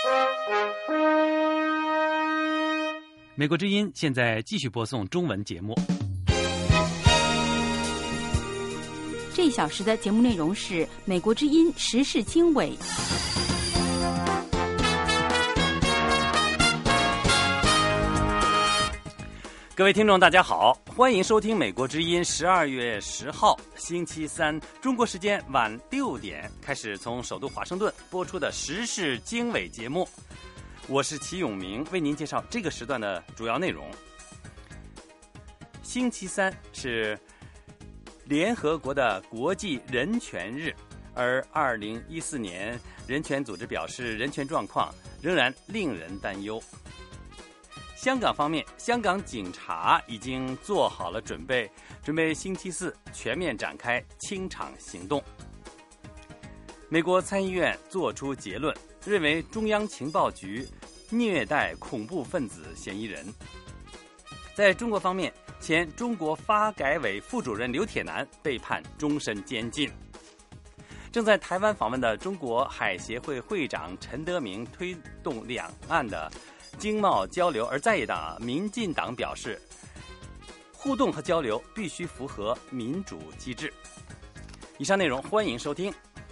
美国之音现在继续播送中文节目。 这一小时的节目内容是美国之音时事经纬。 各位听众大家好，欢迎收听美国之音12月10号星期三中国时间晚6点开始从首都华盛顿播出的时事经纬节目。我是齐永明，为您介绍这个时段的主要内容。星期三是联合国的国际人权日，而2014年人权组织表示人权状况仍然令人担忧。香港方面，香港警察已经做好了准备星期四全面展开清场行动。美国参议院作出结论，认为中央情报局虐待恐怖分子嫌疑人。在中国方面，前中国发改委副主任刘铁男被判终身监禁。正在台湾访问的中国海协会会长陈德明推动两岸的经贸交流，而在野党民进党表示，互动和交流必须符合民主机制。以上内容欢迎收听。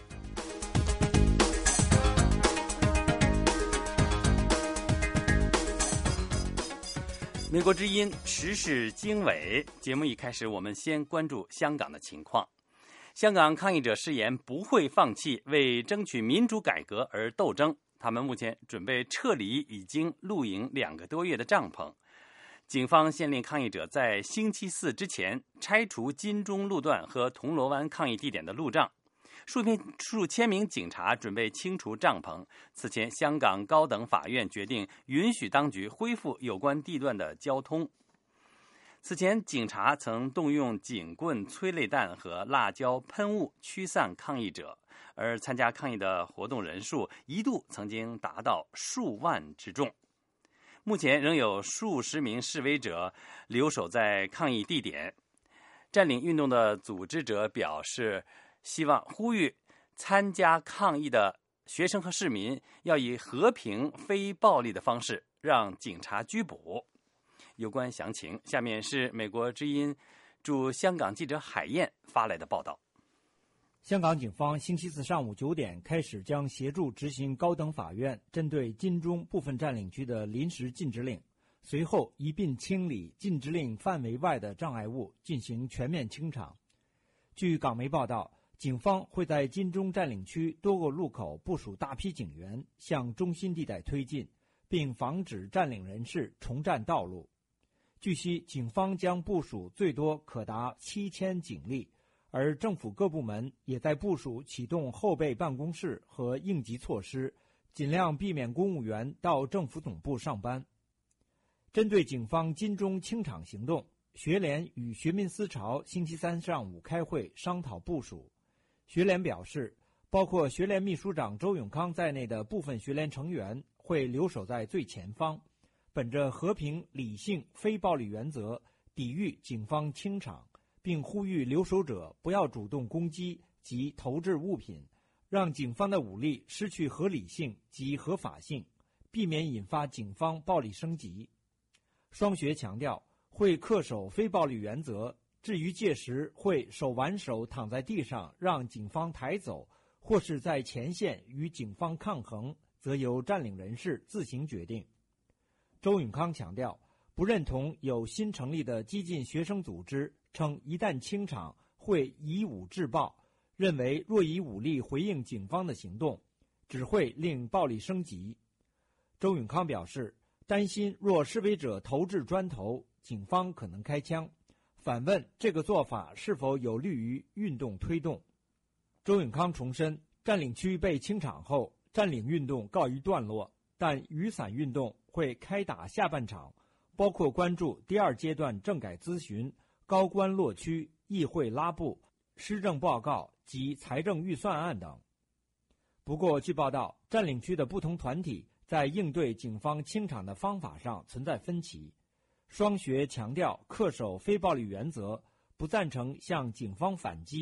美国之音时事经纬节目一开始，我们先关注香港的情况。香港抗议者誓言不会放弃为争取民主改革而斗争，他们目前准备撤离已经露营2个多月的帐篷。警方限令抗议者在星期四之前拆除金钟路段和铜锣湾抗议地点的路障。数千名警察准备清除帐篷。此前，香港高等法院决定允许当局恢复有关地段的交通。此前，警察曾动用警棍、催泪弹和辣椒喷雾驱散抗议者，而参加抗议的活动人数一度曾经达到数万之众。目前仍有数十名示威者留守在抗议地点。占领运动的组织者表示，希望呼吁参加抗议的学生和市民要以和平、非暴力的方式让警察拘捕。有关详情，下面是美国之音驻香港记者海燕发来的报道。 香港警方星期四上午9点开始将协助执行高等法院针对金钟部分占领区的临时禁止令，随后一并清理禁止令范围外的障碍物，进行全面清场。据港媒报道，警方会在金钟占领区多个路口部署大批警员，向中心地带推进，并防止占领人士重占道路。据悉，警方将部署最多可达7000警力，而政府各部门也在部署启动后备办公室和应急措施，尽量避免公务员到政府总部上班。针对警方金钟清场行动，学联与学民思潮星期三上午开会商讨部署。学联表示，包括学联秘书长周永康在内的部分学联成员会留守在最前方，本着和平、理性、非暴力原则，抵御警方清场，并呼吁留守者不要主动攻击及投掷物品，让警方的武力失去合理性及合法性，避免引发警方暴力升级。双学强调会恪守非暴力原则，至于届时会手挽手躺在地上让警方抬走，或是在前线与警方抗衡，则由占领人士自行决定。周永康强调，不认同有新成立的激进学生组织称一旦清场会以武制暴，认为若以武力回应警方的行动，只会令暴力升级。周永康表示，担心若示威者投掷砖头，警方可能开枪，反问这个做法是否有利于运动推动。周永康重申，占领区被清场后，占领运动告一段落，但雨伞运动会开打下半场，包括关注第2阶段政改咨询、高官落区、议会拉布、施政报告及财政预算案等。不过，据报道，占领区的不同团体在应对警方清场的方法上存在分歧。双学强调恪守非暴力原则，不赞成向警方反击，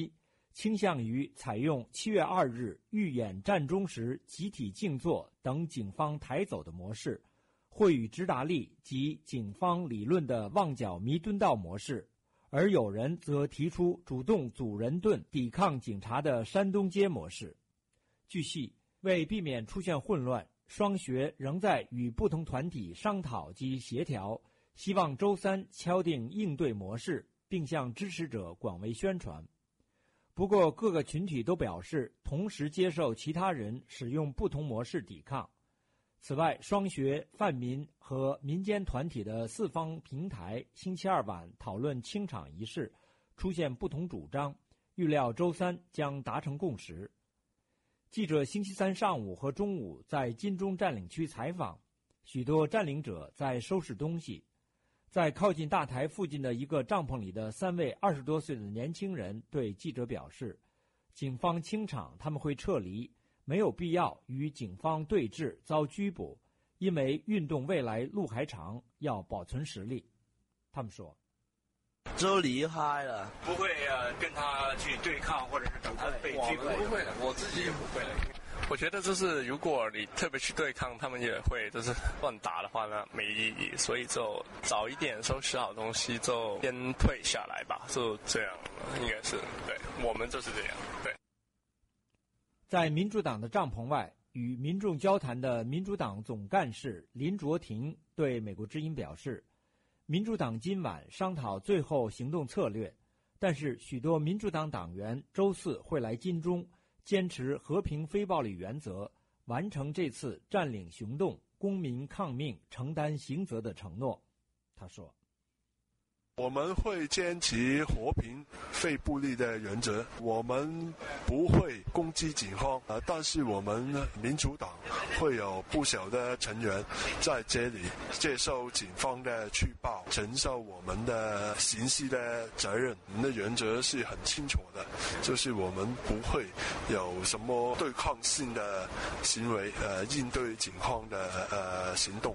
倾向于采用7月2日预演战中时集体静坐等警方抬走的模式，或与直达力及警方理论的旺角弥敦道模式，而有人则提出主动组人盾抵抗警察的山东街模式。据悉，为避免出现混乱，双学仍在与不同团体商讨及协调，希望周3敲定应对模式，并向支持者广为宣传。不过各个群体都表示同时接受其他人使用不同模式抵抗。此外，双学、泛民和民间团体的4方平台星期2晚讨论清场一事，出现不同主张，预料周3将达成共识。记者星期3上午和中午在金钟占领区采访，许多占领者在收拾东西。在靠近大台附近的一个帐篷里的3位20多岁的年轻人对记者表示，警方清场他们会撤离，没有必要与警方对峙遭拘捕，因为运动未来路还长，要保存实力。他们说就离开了， 不会跟他去对抗，或者是等他被拘捕。 不会的，我自己也不会的。我觉得就是如果你特别去对抗，他们也会就是乱打的话呢，没意义。所以就早一点收拾好东西，就先退下来吧，就这样，应该是对，我们就是这样。对， 在民主党的帐篷外与民众交谈的民主党总干事林卓廷对美国之音表示，民主党今晚商讨最后行动策略，但是许多民主党党员周4会来金钟，坚持和平非暴力原则，完成这次占领行动公民抗命承担刑责的承诺。他说， 我们会坚持和平非暴力的原则，我们不会攻击警方，但是我们民主党会有不少的成员在这里接受警方的举报，承受我们的刑事的责任。我们的原则是很清楚的，就是我们不会有什么对抗性的行为，应对警方的行动。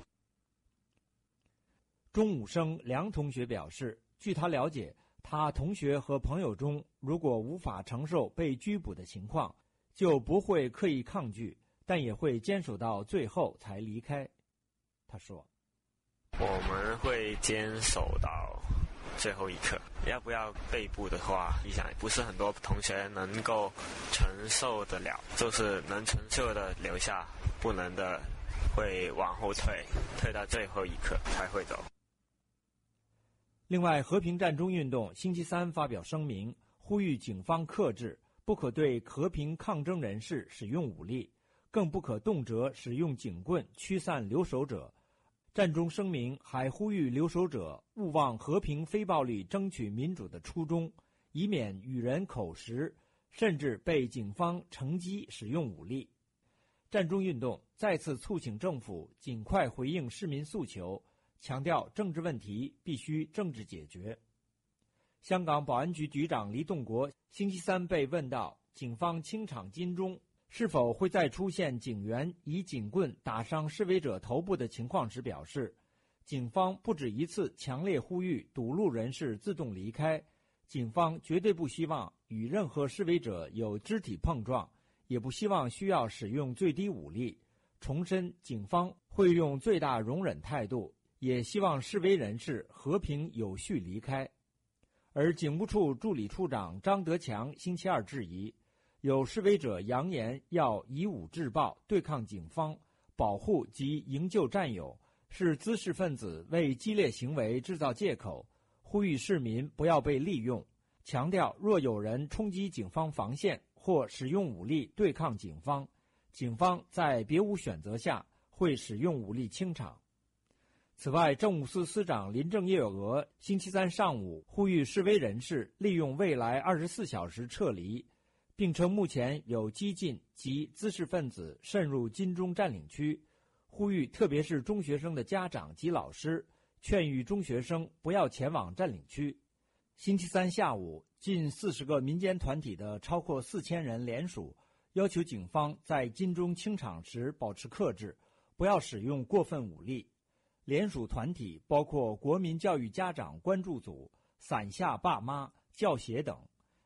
钟武生梁同学表示，据他了解，他同学和朋友中如果无法承受被拘捕的情况，就不会刻意抗拒，但也会坚守到最后才离开。他说， 我们会坚守到最后一刻，要不要被捕的话，我想不是很多同学能够承受得了，就是能承受的留下，不能的会往后退，退到最后一刻才会走。 另外，和平战中运动星期3发表声明，呼吁警方克制，不可对和平抗争人士使用武力，更不可动辄使用警棍驱散留守者。战中声明还呼吁留守者勿忘和平非暴力争取民主的初衷，以免与人口实，甚至被警方乘机使用武力。战中运动再次促请政府尽快回应市民诉求，强调政治问题必须政治解决。香港保安局局长黎栋国星期3被问到警方清场金钟是否会再出现警员以警棍打伤示威者头部的情况时表示，警方不止一次强烈呼吁堵路人士自动离开，警方绝对不希望与任何示威者有肢体碰撞，也不希望需要使用最低武力，重申警方会用最大容忍态度，也希望示威人士和平有序离开。而警务处助理处长张德强星期2质疑，有示威者扬言要以武制暴对抗警方，保护及营救战友，是滋事分子为激烈行为制造借口，呼吁市民不要被利用，强调若有人冲击警方防线或使用武力对抗警方，警方在别无选择下会使用武力清场。此外，政务司司长林郑月娥星期3上午呼吁示威人士利用未来24小时撤离，并称目前有激进及滋事分子渗入金钟占领区，呼吁特别是中学生的家长及老师劝喻中学生不要前往占领区。星期3下午，近40个民间团体的超过4000人联署，要求警方在金钟清场时保持克制，不要使用过分武力。联署团体包括国民教育家长关注组、伞下爸妈、教协等，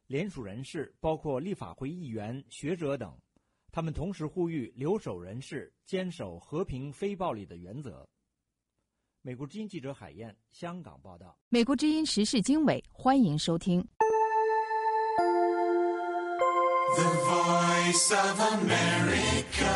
联署人士包括立法会议员、学者等，他们同时呼吁留守人士坚守和平非暴力的原则。美国之音记者海燕，香港报道。 美国之音时事经纬，欢迎收听。 The Voice of America。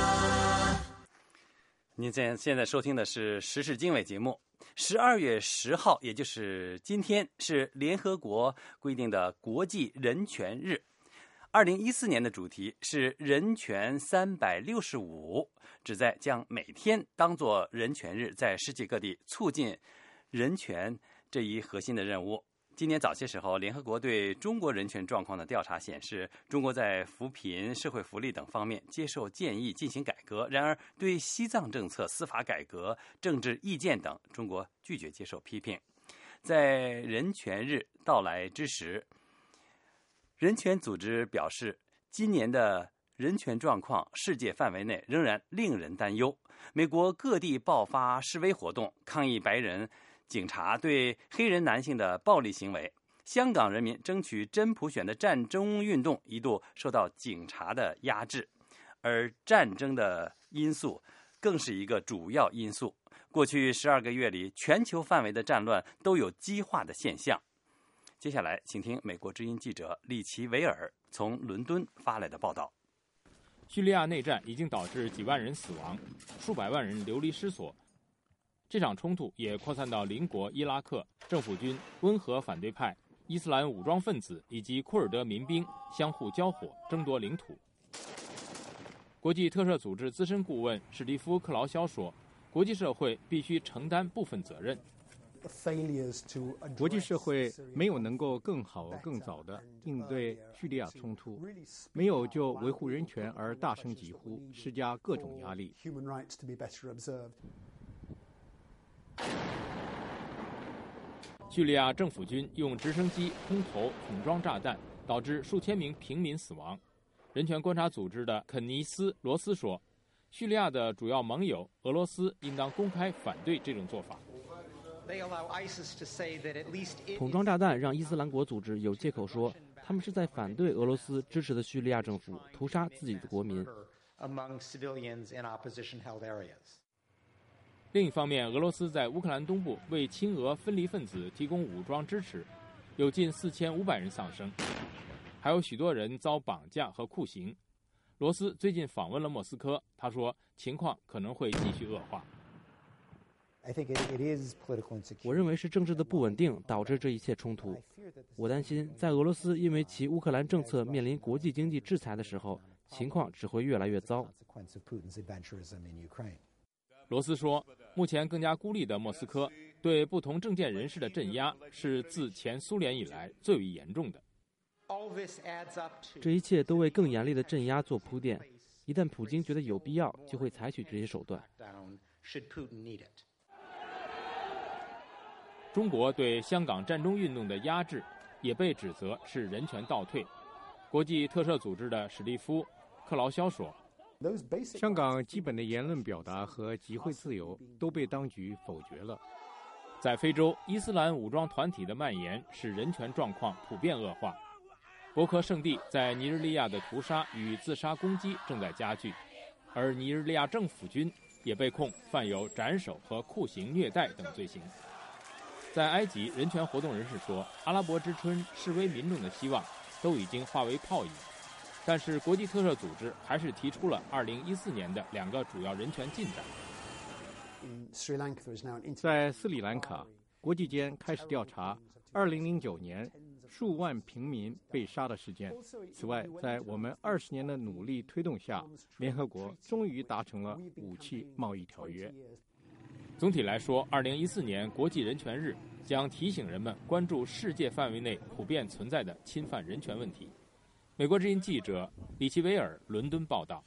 您现在收听的是时事经纬节目。12月10号，也就是今天，是联合国规定的国际人权日。2014年的主题是人权365，旨在将每天当作人权日，在世界各地促进人权这一核心的任务。今年早些时候，联合国对中国人权状况的调查显示，中国在扶贫、社会福利等方面接受建议进行改革，然而对西藏政策、司法改革、政治意见等，中国拒绝接受批评。在人权日到来之时，人权组织表示，今年的人权状况世界范围内仍然令人担忧。美国各地爆发示威活动，抗议白人警察对黑人男性的暴力行为。香港人民争取真普选的战争运动一度受到警察的压制，而战争的因素更是一个主要因素。过去12个月里，全球范围的战乱都有激化的现象。接下来，请听美国之音记者里奇维尔从伦敦发来的报道。 叙利亚内战已经导致几万人死亡，数百万人流离失所。这场冲突也扩散到邻国伊拉克，政府军、温和反对派、伊斯兰武装分子以及库尔德民兵相互交火，争夺领土。国际特赦组织资深顾问史蒂夫·克劳肖说，国际社会必须承担部分责任。 国际社会没有能够更好、更早地应对叙利亚冲突，没有就维护人权而大声疾呼，施加各种压力。 叙利亚政府军用直升机空投桶装炸弹，导致数千名平民死亡。人权观察组织的肯尼斯·罗斯说，叙利亚的主要盟友俄罗斯应当公开反对这种做法。 桶装炸弹让伊斯兰国组织有借口说，他们是在反对俄罗斯支持的叙利亚政府屠杀自己的国民。 另一方面，俄罗斯在乌克兰东部为亲俄分离分子提供武装支持，有近4500人丧生，还有许多人遭绑架和酷刑。罗斯最近访问了莫斯科，他说情况可能会继续恶化。 我认为是政治的不稳定导致这一切冲突。我担心，在俄罗斯因为其乌克兰政策面临国际经济制裁的时候，情况只会越来越糟。 罗斯说，目前更加孤立的莫斯科对不同政见人士的镇压是自前苏联以来最为严重的。 这一切都为更严厉的镇压做铺垫，一旦普京觉得有必要，就会采取这些手段。 中国对香港战中运动的压制也被指责是人权倒退。国际特赦组织的史蒂夫·克劳肖说， 香港基本的言论表达和集会自由都被当局否决了。 在非洲，伊斯兰武装团体的蔓延使人权状况普遍恶化。博科圣地在尼日利亚的屠杀与自杀攻击正在加剧，而尼日利亚政府军也被控犯有斩首和酷刑虐待等罪行。在埃及，人权活动人士说，阿拉伯之春示威民众的希望都已经化为泡影，但是国际特赦组织还是提出了2014年的2个主要人权进展。 在斯里兰卡，国际间开始调查2009年数万平民被杀的事件。此外，在我们20年的努力推动下，联合国终于达成了武器贸易条约。 总体来说，2014年国际人权日将提醒人们关注世界范围内普遍存在的侵犯人权问题。美国之音记者里奇维尔伦敦报道。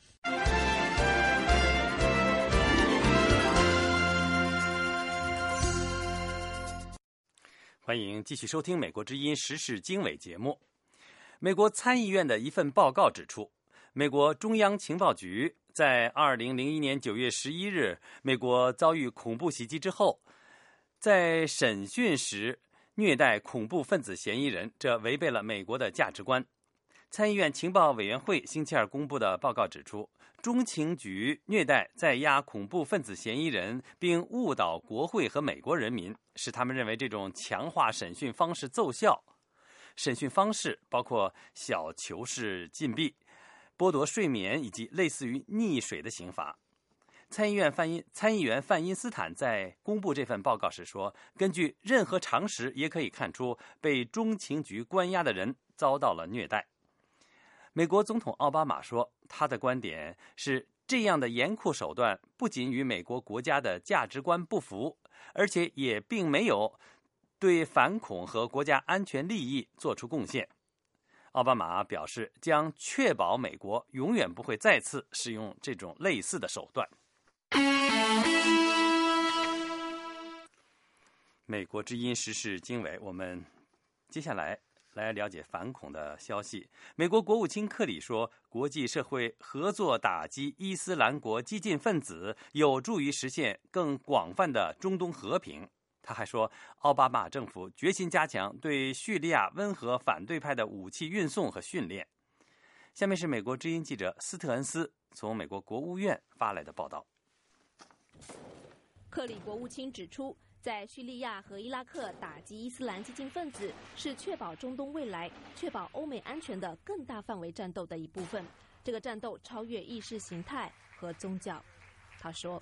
欢迎继续收听美国之音时事经纬节目。美国参议院的一份报告指出，美国中央情报局在2001年9月11日美国遭遇恐怖袭击之后，在审讯时虐待恐怖分子嫌疑人，这违背了美国的价值观。参议院情报委员会星期二公布的报告指出，中情局虐待在押恐怖分子嫌疑人，并误导国会和美国人民，使他们认为这种强化审讯方式奏效。审讯方式包括小囚式禁闭、剥夺睡眠以及类似于溺水的刑罚。参议员范因斯坦在公布这份报告时说，根据任何常识也可以看出，被中情局关押的人遭到了虐待。美国总统奥巴马说，他的观点是这样的严酷手段不仅与美国国家的价值观不符，而且也并没有对反恐和国家安全利益做出贡献。奥巴马表示，将确保美国永远不会再次使用这种类似的手段。美国之音时事经纬，我们接下来了解反恐的消息。美国国务卿克里说，国际社会合作打击伊斯兰国激进分子，有助于实现更广泛的中东和平。他还说，奥巴马政府决心加强对叙利亚温和反对派的武器运送和训练。下面是美国之音记者斯特恩斯从美国国务院发来的报道。 克里国务卿指出，在叙利亚和伊拉克打击伊斯兰激进分子，是确保中东未来、确保欧美安全的更大范围战斗的一部分。这个战斗超越意识形态和宗教。他说，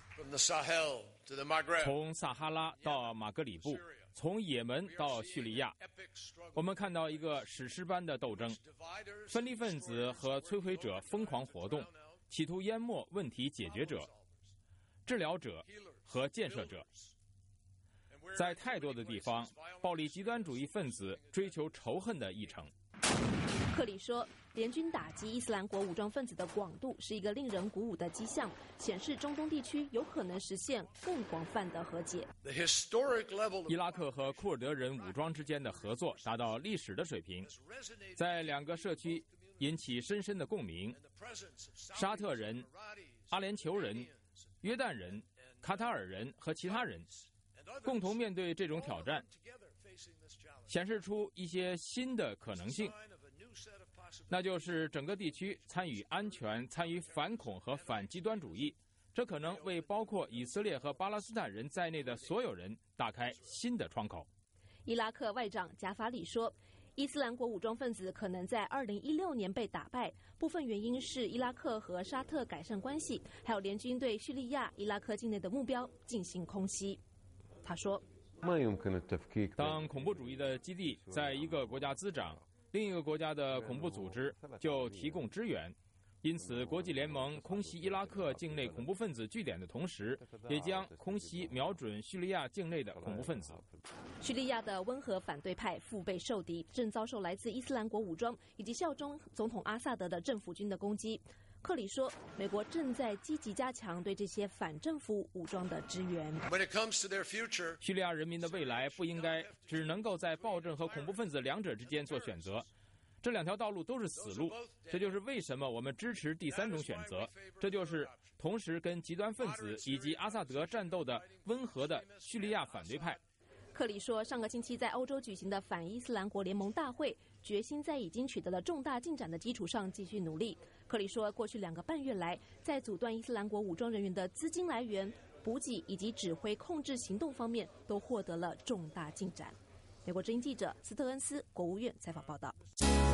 从撒哈拉到马格里布，从也门到叙利亚，我们看到一个史诗般的斗争，分离分子和摧毁者疯狂活动，企图淹没问题解决者、治疗者和建设者。在太多的地方，暴力极端主义分子追求仇恨的议程。 克里说，联军打击伊斯兰国武装分子的广度是一个令人鼓舞的迹象，显示中东地区有可能实现更广泛的和解。 伊拉克和库尔德人武装之间的合作达到历史的水平，在两个社区引起深深的共鸣。沙特人、阿联酋人、约旦人、卡塔尔人和其他人共同面对这种挑战，显示出一些新的可能性，那就是整个地区参与安全、参与反恐和反极端主义。这可能为包括以色列和巴勒斯坦人在内的所有人打开新的窗口。 伊拉克外长贾法里说，伊斯兰国武装分子可能在2016年被打败，部分原因是伊拉克和沙特改善关系，还有联军对叙利亚、伊拉克境内的目标进行空袭。他说， 当恐怖主义的基地在一个国家滋长，另一个国家的恐怖组织就提供支援，因此国际联盟空袭伊拉克境内恐怖分子据点的同时，也将空袭瞄准叙利亚境内的恐怖分子。 叙利亚的温和反对派腹背受敌，正遭受来自伊斯兰国武装以及效忠总统阿萨德的政府军的攻击。克里说，美国正在积极加强对这些反政府武装的支援。 叙利亚人民的未来不应该只能够在暴政和恐怖分子两者之间做选择，这两条道路都是死路。这就是为什么我们支持第三种选择，这就是同时跟极端分子以及阿萨德战斗的温和的叙利亚反对派。 克里说，上个星期在欧洲举行的反伊斯兰国联盟大会，决心在已经取得了重大进展的基础上继续努力。克里说，过去2个半月来，在阻断伊斯兰国武装人员的资金来源、补给以及指挥控制行动方面都获得了重大进展。美国之音记者斯特恩斯国务院采访报道。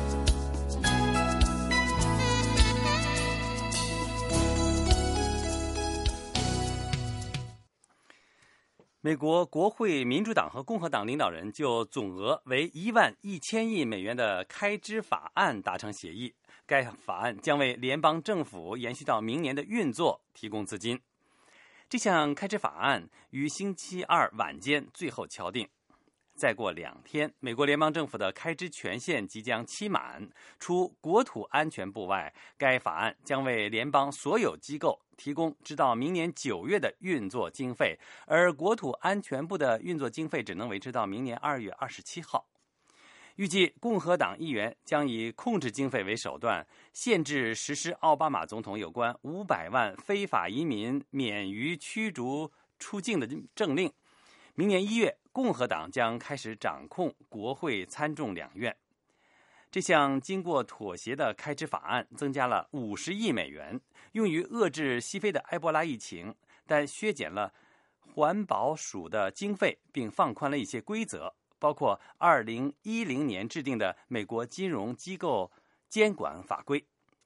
美国国会民主党和共和党领导人就总额为11000亿美元的开支法案达成协议。该法案将为联邦政府延续到明年的运作提供资金。这项开支法案于星期二晚间最后敲定。再过2天，美国联邦政府的开支权限即将期满。除国土安全部外，该法案将为联邦所有机构提供直到明年9月的运作经费，而国土安全部的运作经费只能维持到明年2月27号。预计共和党议员将以控制经费为手段，限制实施奥巴马总统有关500万非法移民免于驱逐出境的政令。 明年1月，共和党将开始掌控国会参众两院。这项经过妥协的开支法案增加了50亿美元，用于遏制西非的埃博拉疫情，但削减了环保署的经费，并放宽了一些规则，包括2010年制定的美国金融机构监管法规。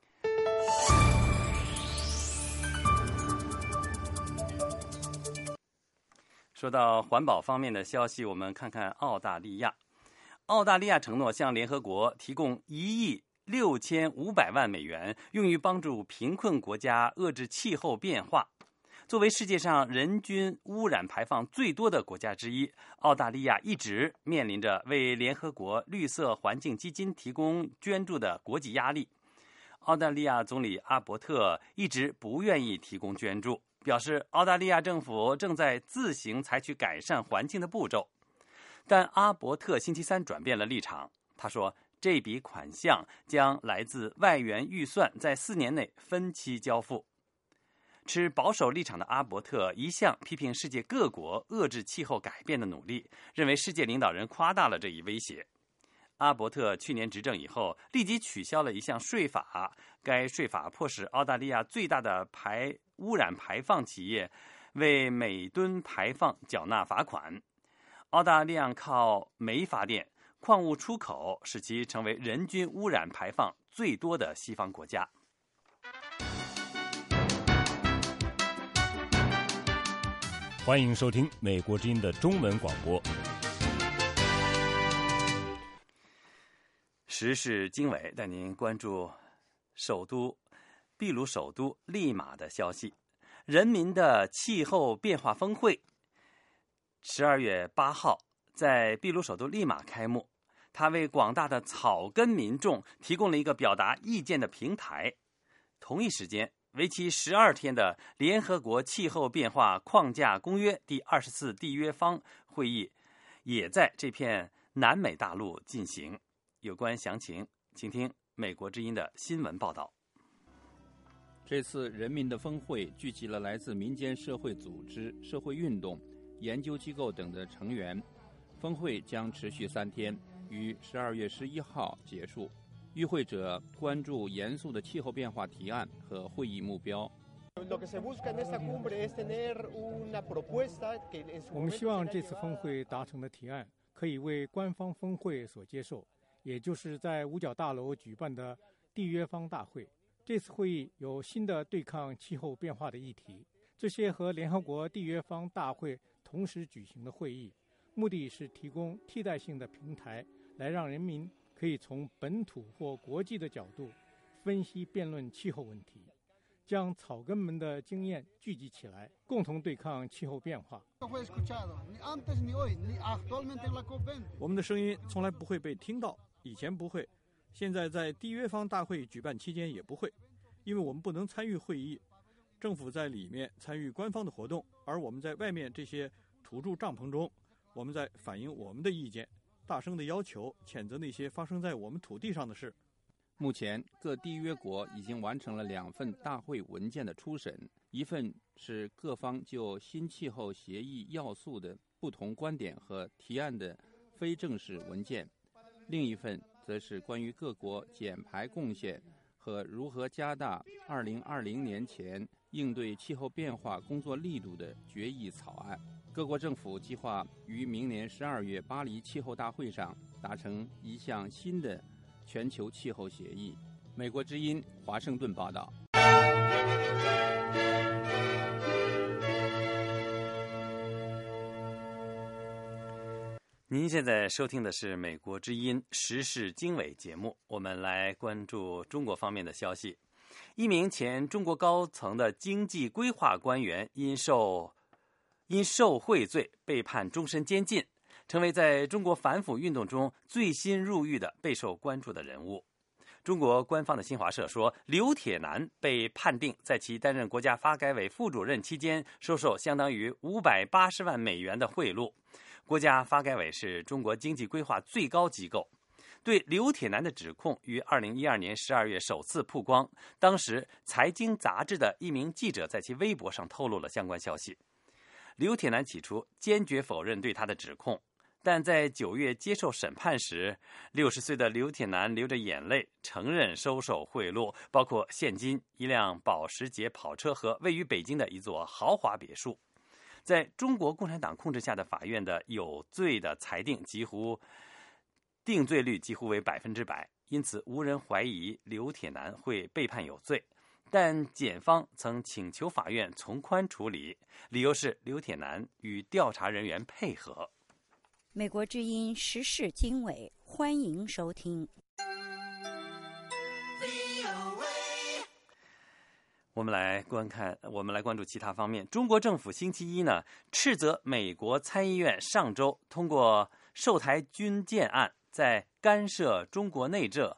说到环保方面的消息，我们看看澳大利亚。澳大利亚承诺向联合国提供1亿6500万美元，用于帮助贫困国家遏制气候变化。作为世界上人均污染排放最多的国家之一，澳大利亚一直面临着为联合国绿色环境基金提供捐助的国际压力。澳大利亚总理阿伯特一直不愿意提供捐助，表示澳大利亚政府正在自行采取改善环境的步骤。但阿伯特星期三转变了立场，他说这笔款项将来自外援预算，在4年内分期交付。持保守立场的阿伯特一向批评世界各国遏制气候改变的努力，认为世界领导人夸大了这一威胁。阿伯特去年执政以后，立即取消了一项税法，该税法迫使澳大利亚最大的污染排放企业为每吨排放缴纳罚款。澳大利亚靠煤发电、矿物出口，使其成为人均污染排放最多的西方国家。 欢迎收听美国之音的中文广播。 时事经纬带您关注秘鲁首都利马的消息。人民的气候变化峰会12月8号在秘鲁首都利马开幕，它为广大的草根民众提供了一个表达意见的平台。同一时间，为期12天的联合国气候变化框架公约第24缔约方会议也在这片南美大陆进行。有关详情，请听美国之音的新闻报道。 这次人民的峰会聚集了来自民间社会组织、社会运动、研究机构等的成员。峰会将持续3天，于12月11号结束。与会者关注严肃的气候变化提案和会议目标。 我们希望这次峰会达成的提案可以为官方峰会所接受，也就是在五角大楼举办的缔约方大会。这次会议有新的对抗气候变化的议题，这些和联合国缔约方大会同时举行的会议，目的是提供替代性的平台，来让人民可以从本土或国际的角度分析辩论气候问题，将草根们的经验聚集起来，共同对抗气候变化。 我们的声音从来不会被听到，以前不会，现在在缔约方大会举办期间也不会，因为我们不能参与会议。政府在里面参与官方的活动，而我们在外面这些土著帐篷中，我们在反映我们的意见，大声的要求谴责那些发生在我们土地上的事。 目前各缔约国已经完成了2份大会文件的初审，一份是各方就新气候协议要素的不同观点和提案的非正式文件，另一份则是关于各国减排贡献和如何加大2020年前应对气候变化工作力度的决议草案。各国政府计划于明年12月巴黎气候大会上达成一项新的全球气候协议。美国之音华盛顿报道。 您现在收听的是美国之音时事经纬节目，我们来关注中国方面的消息。一名前中国高层的经济规划官员因受贿罪被判终身监禁，成为在中国反腐运动中最新入狱的备受关注的人物。中国官方的新华社说，刘铁男被判定在其担任国家发改委副主任期间收受相当于580万美元的贿赂。国家发改委是中国经济规划最高机构。对刘铁男的指控于2012年12月首次曝光，当时财经杂志的一名记者在其微博上透露了相关消息。 刘铁男起初坚决否认对他的指控，但在9月接受审判时，60岁的刘铁男流着眼泪承认收受贿赂，包括现金、一辆保时捷跑车和位于北京的一座豪华别墅。在中国共产党控制下的法院的有罪的裁定定罪率几乎为100%，因此无人怀疑刘铁男会被判有罪。但检方曾请求法院从宽处理，理由是刘铁男与调查人员配合。 美国之音时事经纬，欢迎收听。 我们来关注其他方面。中国政府星期一呢，斥责美国参议院上周通过售台军舰案，在干涉中国内政。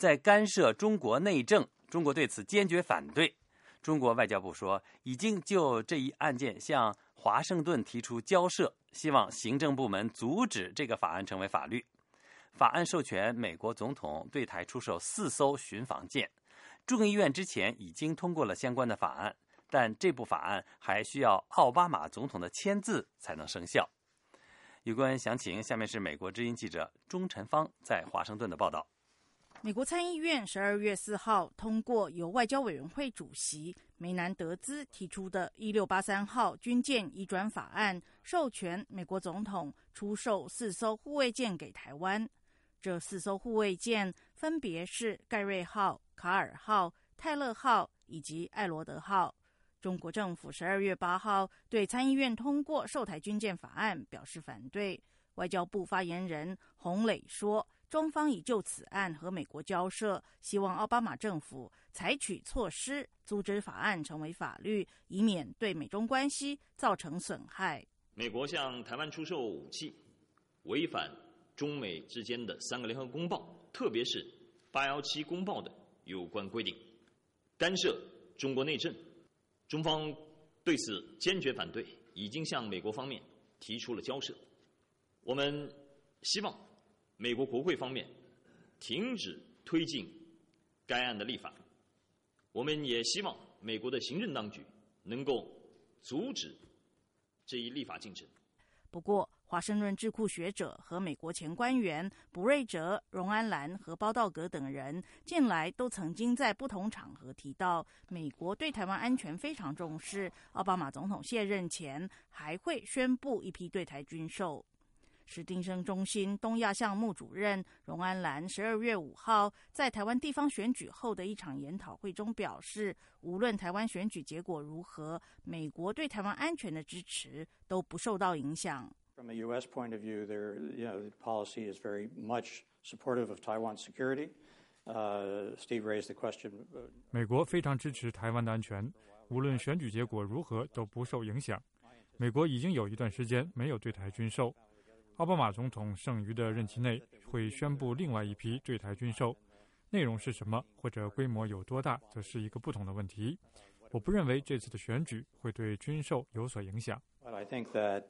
中国对此坚决反对。中国外交部说，已经就这一案件向华盛顿提出交涉，希望行政部门阻止这个法案成为法律。法案授权美国总统对台出售4艘巡防舰。众议院之前已经通过了相关的法案，但这部法案还需要奥巴马总统的签字才能生效。有关详情，下面是美国之音记者钟晨芳在华盛顿的报道。 美国参议院12月4号通过由外交委员会主席梅南德兹提出的1683号军舰移转法案，授权美国总统出售4艘护卫舰给台湾。这4艘护卫舰分别是盖瑞号、卡尔号、泰勒号以及艾罗德号。中国政府12月8号对参议院通过售台军舰法案表示反对。外交部发言人洪磊说，中方已就此案和美国交涉，希望奥巴马政府采取措施阻止法案成为法律，以免对美中关系造成损害。 美国向台湾出售武器，违反中美之间的3个联合公报，特别是817公报的有关规定，干涉中国内政。中方对此坚决反对，已经向美国方面提出了交涉。我们希望美国国会方面停止推进该案的立法，我们也希望美国的行政当局能够阻止这一立法进程。 不过，华盛顿智库学者和美国前官员卜瑞哲、荣安兰和包道格等人近来都曾经在不同场合提到，美国对台湾安全非常重视，奥巴马总统卸任前还会宣布一批对台军售。史汀生中心东亚项目主任荣安兰12月5号在台湾地方选举后的一场研讨会中表示，无论台湾选举结果如何，美国对台湾安全的支持都不受到影响。 From a U.S. point of view, the policy is very much supportive of Taiwan security. Steve raised the question. 美国非常支持台湾的安全，无论选举结果如何都不受影响。美国已经有一段时间没有对台军售。奥巴马总统剩余的任期内会宣布另外一批对台军售，内容是什么或者规模有多大，则是一个不同的问题。我不认为这次的选举会对军售有所影响。 I think that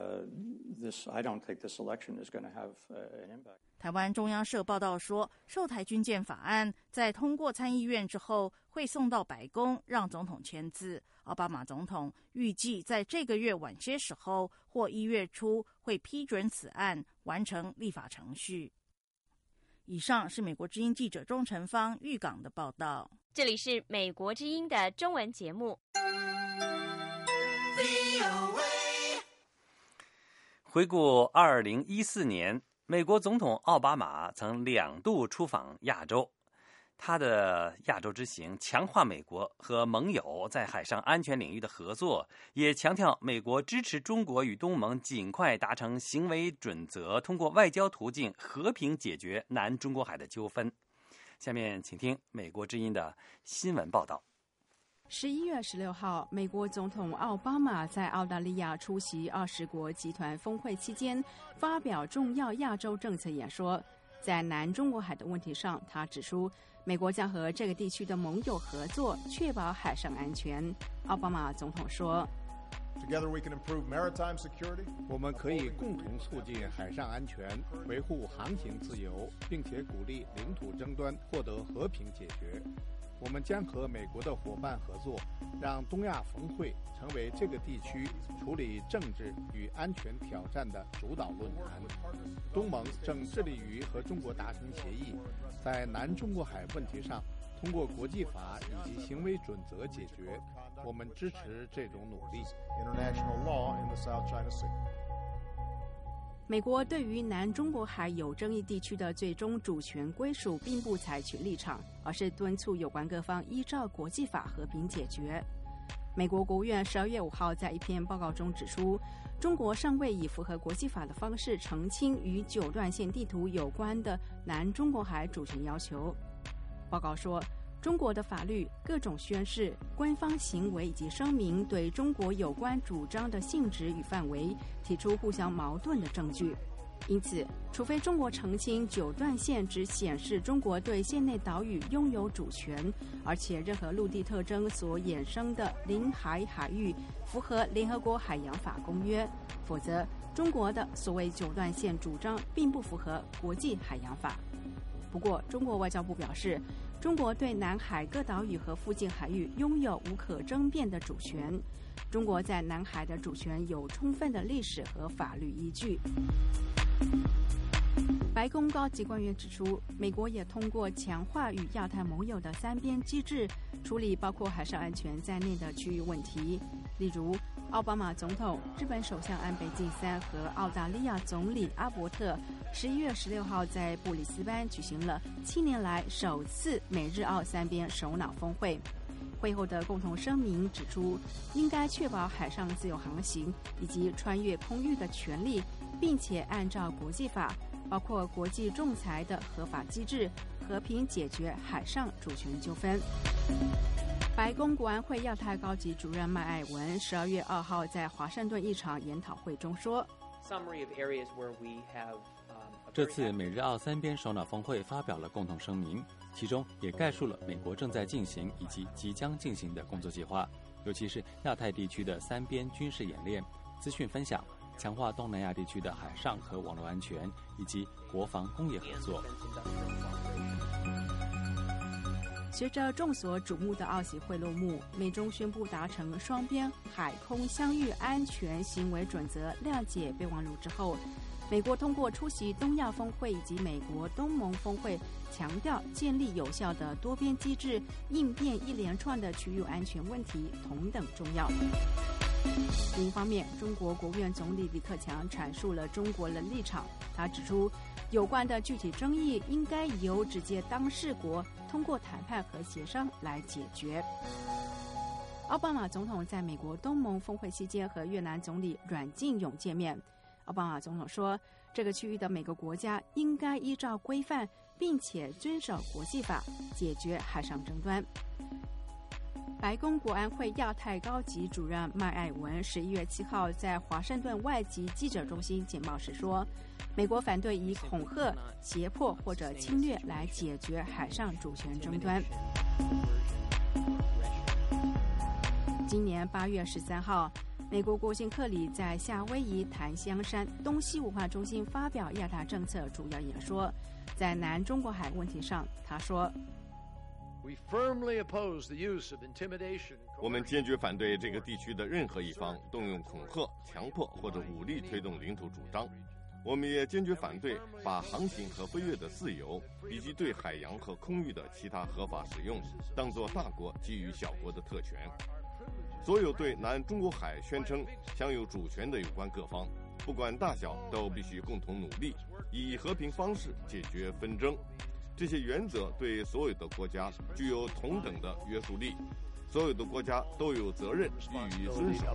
I don't think this election is going to have an impact. 台湾中央社报道说，售台军舰法案在通过参议院之后，会送到白宫让总统签字。奥巴马总统预计在这个月晚些时候或1月初会批准此案，完成立法程序。以上是美国之音记者钟晨芳预港的报道。 这里是美国之音的中文节目。 回顾2014年，美国总统奥巴马曾2度出访亚洲。他的亚洲之行强化美国和盟友在海上安全领域的合作，也强调美国支持中国与东盟尽快达成行为准则，通过外交途径和平解决南中国海的纠纷。下面请听美国之音的新闻报道。 11月16号，美国总统奥巴马在澳大利亚出席20国集团峰会期间，发表重要亚洲政策演说。在南中国海的问题上，他指出，美国将和这个地区的盟友合作，确保海上安全。奥巴马总统说， 我们可以共同促进海上安全，维护航行自由，并且鼓励领土争端获得和平解决。 我们将和美国的伙伴合作，让东亚峰会成为这个地区处理政治与安全挑战的主导论坛。东盟正致力于和中国达成协议，在南中国海问题上通过国际法以及行为准则解决。我们支持这种努力。 美国对于南中国海有争议地区的最终主权归属并不采取立场，而是敦促有关各方依照国际法和平解决。美国国务院12月5号在一篇报告中指出，中国尚未以符合国际法的方式澄清与九段线地图有关的南中国海主权要求。报告说，中国的法律、各种宣示、官方行为以及声明对中国有关主张的性质与范围提出互相矛盾的证据。因此，除非中国澄清九段线只显示中国对县内岛屿拥有主权，而且任何陆地特征所衍生的领海海域符合联合国海洋法公约，否则中国的所谓九段线主张并不符合国际海洋法。不过，中国外交部表示，中国对南海各岛屿和附近海域拥有无可争辩的主权，中国在南海的主权有充分的历史和法律依据。白宫高级官员指出，美国也通过强化与亚太盟友的三边机制，处理包括海上安全在内的区域问题。例如，奥巴马总统、日本首相安倍晋三和澳大利亚总理阿伯特11月16号在布里斯班举行了7年来首次美日澳三边首脑峰会。会后的共同声明指出，应该确保海上自由航行以及穿越空域的权利，并且按照国际法，包括国际仲裁的合法机制，和平解决海上主权纠纷。白宫国安会亚太高级主任麦艾文12月2号在华盛顿一场研讨会中说， 这次美日澳三边首脑峰会发表了共同声明，其中也概述了美国正在进行以及即将进行的工作计划，尤其是亚太地区的三边军事演练、资讯分享、强化东南亚地区的海上和网络安全，以及国防工业合作。 随着众所瞩目的澳协会落幕，美中宣布达成双边海空相遇安全行为准则谅解备忘录之后，美国通过出席东亚峰会以及美国东盟峰会，强调建立有效的多边机制，应变一连串的区域安全问题同等重要。另一方面，中国国务院总理李克强阐述了中国的立场。他指出，有关的具体争议应该由直接当事国通过谈判和协商来解决。奥巴马总统在美国东盟峰会期间和越南总理阮敬勇见面。奥巴马总统说，这个区域的每个国家应该依照规范，并且遵守国际法，解决海上争端。白宫国安会亚太高级主任麦艾文11月7号在华盛顿外籍记者中心简报时说，美国反对以恐吓、胁迫或者侵略来解决海上主权争端。今年8月13号，美国国务卿克里在夏威夷檀香山东西文化中心发表亚太政策主要演说。在南中国海问题上，他说， 我们坚决反对这个地区的任何一方动用恐吓、强迫或者武力推动领土主张。我们也坚决反对把航行和飞越的自由，以及对海洋和空域的其他合法使用，当作大国给予小国的特权。所有对南中国海宣称享有主权的有关各方，不管大小，都必须共同努力，以和平方式解决纷争。这些原则对所有的国家具有同等的约束力，所有的国家都有责任予以遵守。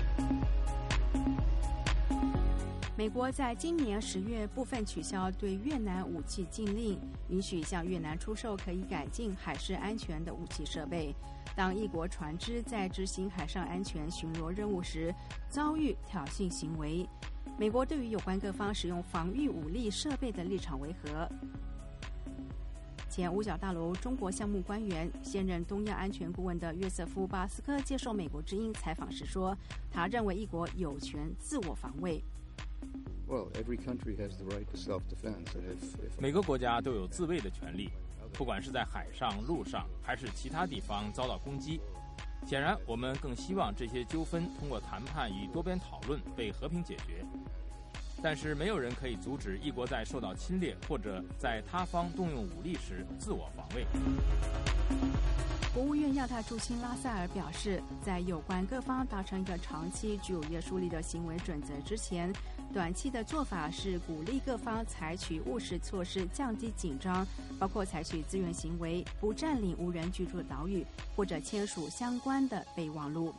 美国在今年10月部分取消对越南武器禁令，允许向越南出售可以改进海事安全的武器设备。当一国船只在执行海上安全巡逻任务时遭遇挑衅行为，美国对于有关各方使用防御武力设备的立场为何？前五角大楼中国项目官员、现任东亚安全顾问的约瑟夫·巴斯科接受美国之音采访时说，他认为一国有权自我防卫。 每个国家都有自卫的权利。 不管是在海上、陆上还是其他地方遭到攻击。显然，我们更希望这些纠纷通过谈判与多边讨论被和平解决。但是，没有人可以阻止一国在受到侵略或者在他方动用武力时自我防卫。 国务院亚太驻青拉塞尔表示，在有关各方达成一个长期具有约束力的行为准则之前，短期的做法是鼓励各方采取务实措施降低紧张，包括采取自愿行为，不占领无人居住的岛屿，或者签署相关的备忘录。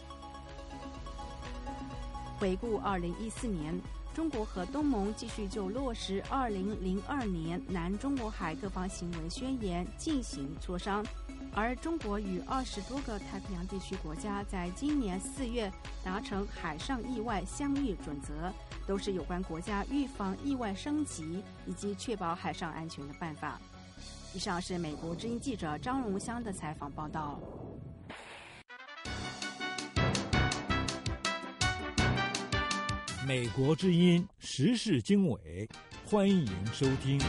回顾2014年，中国和东盟继续就落实2002年南中国海各方行为宣言进行磋商，而中国与20多个太平洋地区国家在今年4月达成海上意外相遇准则，都是有关国家预防意外升级以及确保海上安全的办法。以上是美国之音记者张荣香的采访报道。 美国之音时事经纬，欢迎收听。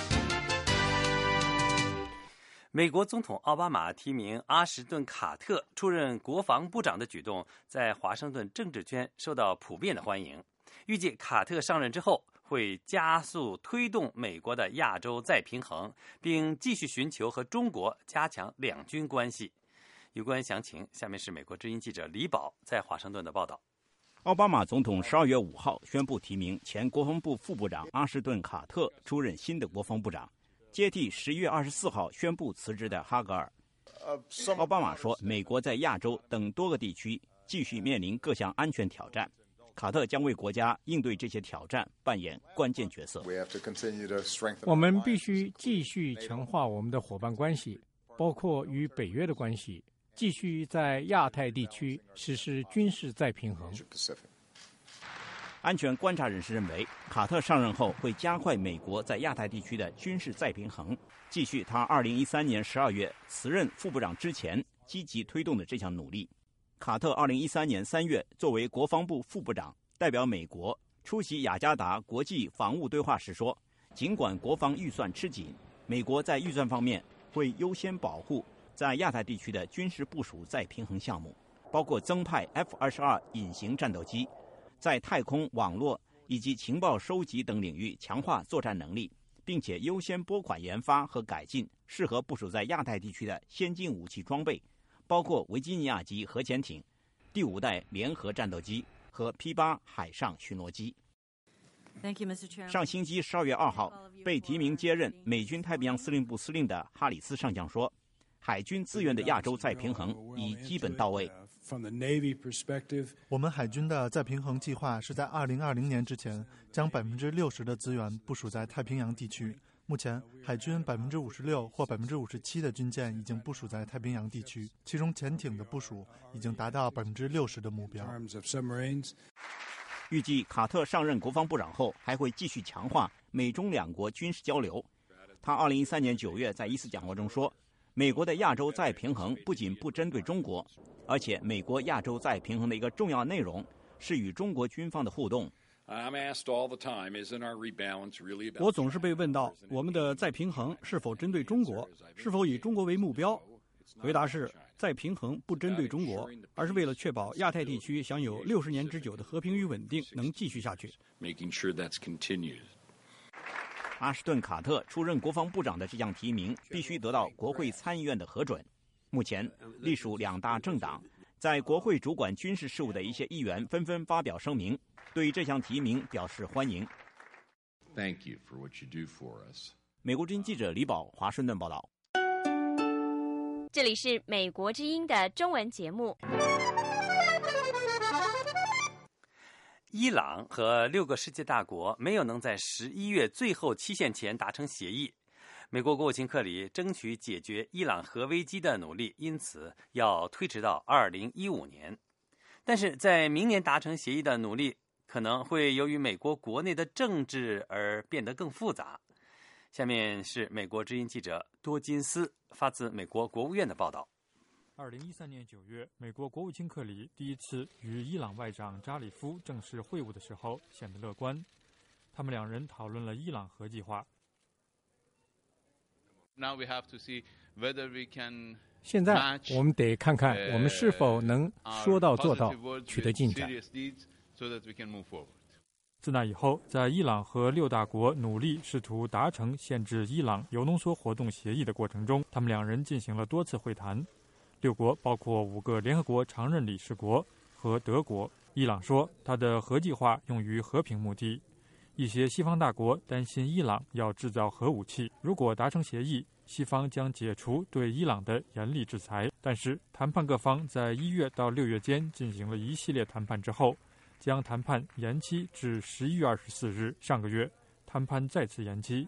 美国总统奥巴马提名阿什顿·卡特出任国防部长的举动，在华盛顿政治圈受到普遍的欢迎。预计卡特上任之后，会加速推动美国的亚洲再平衡，并继续寻求和中国加强两军关系。有关详情，下面是美国之音记者李宝在华盛顿的报道。 奥巴马总统12月5号宣布提名前国防部副部长阿什顿·卡特出任新的国防部长，接替11月24号宣布辞职的哈格尔。奥巴马说，美国在亚洲等多个地区继续面临各项安全挑战，卡特将为国家应对这些挑战扮演关键角色。 我们必须继续强化我们的伙伴关系，包括与北约的关系，继续在亚太地区实施军事再平衡。 安全观察人士认为，卡特上任后会加快美国在亚太地区的军事再平衡，继续他2013年12月辞任副部长之前积极推动的这项努力。卡特2013年3月作为国防部副部长，代表美国出席雅加达国际防务对话时说，尽管国防预算吃紧，美国在预算方面会优先保护在亚太地区的军事部署再平衡项目，包括增派 F-22 隐形战斗机，在太空、网络以及情报收集等领域强化作战能力，并且优先拨款研发和改进适合部署在亚太地区的先进武器装备，包括维吉尼亚级核潜艇、第5代联合战斗机和 P-8 海上巡逻机。上星期12月2号被提名接任美军太平洋司令部司令的哈里斯上将说，海军资源的亚洲再平衡已基本到位。 我们海军的再平衡计划是在2020年之前将60%的资源部署在太平洋地区。目前，海军56%或57%的军舰已经部署在太平洋地区，其中潜艇的部署已经达到60%的目标。 预计卡特上任国防部长后，还会继续强化美中两国军事交流。他2013年9月在一次讲话中说，美国的亚洲再平衡不仅不针对中国，而且美国亚洲再平衡的一个重要内容是与中国军方的互动。 我总是被问到，我们的再平衡是否针对中国，是否以中国为目标？回答是，再平衡不针对中国，而是为了确保亚太地区享有60年之久的和平与稳定能继续下去。 阿什顿·卡特出任国防部长的这项提名必须得到国会参议院的核准。目前，隶属两大政党在国会主管军事事务的一些议员纷纷发表声明，对这项提名表示欢迎。 Thank you for what you do for us. 美国之音记者李宝华盛顿报道。 这里是美国之音的中文节目。 伊朗和6个世界大国没有能在11月最后期限前达成协议。美国国务卿克里争取解决伊朗核危机的努力，因此要推迟到2015年。但是在明年达成协议的努力可能会由于美国国内的政治而变得更复杂。下面是美国之音记者多金斯发自美国国务院的报道。 2013年9月，美国国务卿克里第一次与伊朗外长扎里夫正式会晤的时候显得乐观，他们两人讨论了伊朗核计划。 现在我们得看看我们是否能说到做到，取得进展。 自那以后，在伊朗和6大国努力试图达成限制伊朗铀浓缩活动协议的过程中，他们两人进行了多次会谈。6国包括5个联合国常任理事国和德国。伊朗说，它的核计划用于和平目的。一些西方大国担心伊朗要制造核武器，如果达成协议，西方将解除对伊朗的严厉制裁。但是，谈判各方在1月到6月间进行了一系列谈判之后，将谈判延期至11月24日。上个月，谈判再次延期。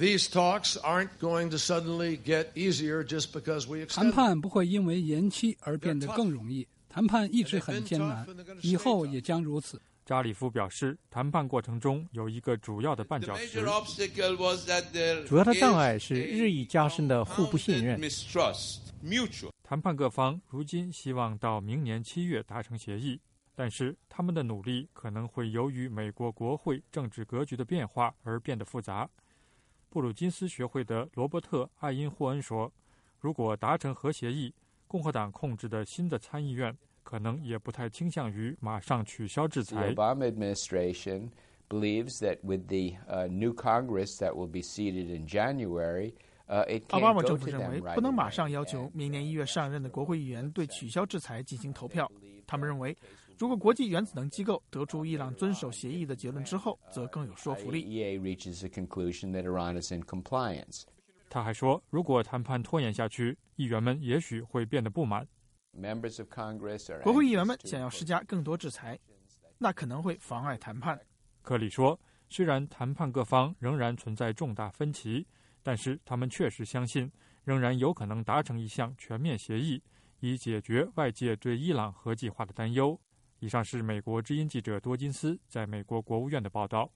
谈判不会因为延期而变得更容易，谈判一直很艰难，以后也将如此。 扎里夫表示，谈判过程中有一个主要的绊脚石， 主要的障碍是日益加深的互不信任。 谈判各方如今希望到明年7月达成协议，但是他们的努力可能会由于美国国会政治格局的变化而变得复杂。布鲁金斯学会的罗伯特·艾因霍恩说，如果达成核协议，共和党控制的新的参议院可能也不太倾向于马上取消制裁。 The Obama administration believes that with the new Congress that will be seated in January, it 奥巴 can't 马 go 政 to 府认 them 为 right 不能马 away. 上要求明年1月上任的国会议员对取消制裁进行投票。他们认为，如果国际原子能机构得出伊朗遵守协议的结论之后，则更有说服力。 IAEA reaches the conclusion that Iran is in compliance. 他还说，如果谈判拖延下去，议员们也许会变得不满。 Members of Congress are 国会议员们想要施加更多制裁，那可能会妨碍谈判。 克里说，虽然谈判各方仍然存在重大分歧，但是他们确实相信，仍然有可能达成一项全面协议，以解决外界对伊朗核计划的担忧。以上是美国之音记者多金斯在美国国务院的报道。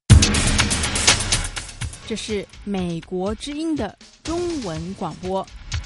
这是美国之音的中文广播。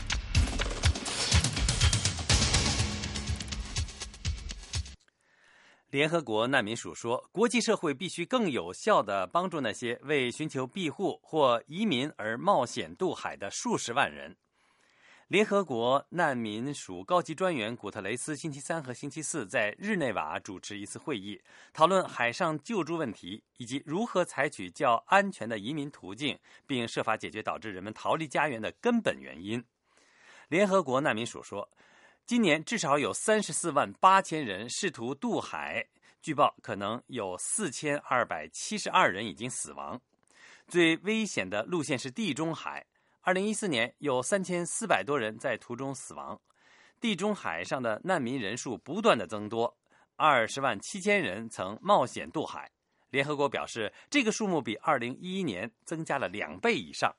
联合国难民署说，国际社会必须更有效地帮助那些为寻求庇护或移民而冒险渡海的数十万人。联合国难民署高级专员古特雷斯星期3和星期4在日内瓦主持一次会议，讨论海上救助问题以及如何采取较安全的移民途径，并设法解决导致人们逃离家园的根本原因。联合国难民署说，今年至少有34万8千人试图渡海，据报可能有4272人已经死亡。最危险的路线是地中海，2014年有3400多人在途中死亡。地中海上的难民人数不断的增多，20万7千人曾冒险渡海。联合国表示，这个数目比2011年增加了2倍以上。